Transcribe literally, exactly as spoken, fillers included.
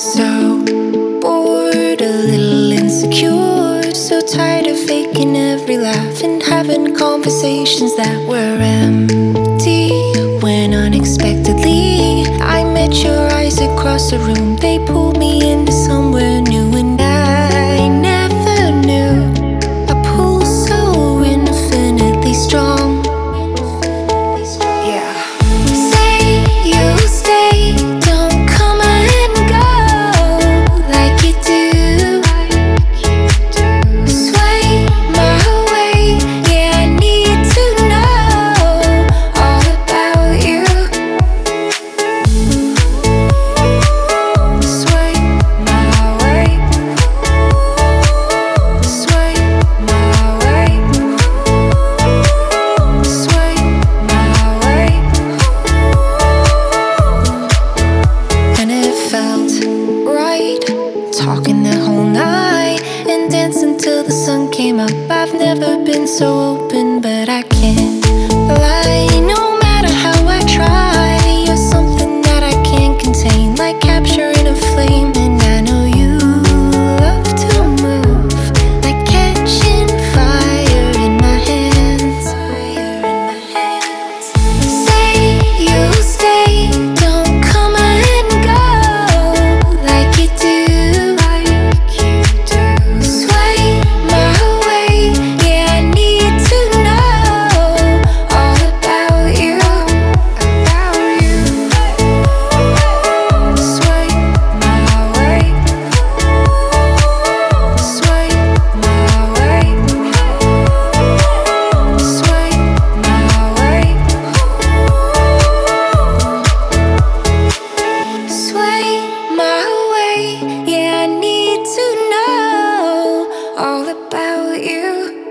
So bored, a little insecure, so tired of faking every laugh and having conversations that were empty. When unexpectedly I met your eyes across the room, they pulled me into somewhere new, and I never knew a pull so infinitely strong. Yeah. Say you stay, don't come and go like you do. Sway my way, yeah, I need to know all about you. Sway my way, sway my way, sway my way. And it felt right, talking the whole night and dancing till the sun came up. I've never been so open, but I can't lie. No matter how I try, you're something that I can't contain, like capturing a flame. And I know you love to move, like catching fire in my hands. Say you stay, don't come and go like you do. Sway my way, yeah, I need to know all about you, about you. Sway my way, sway my way, sway my way, sway my way, yeah, I need to know all about you.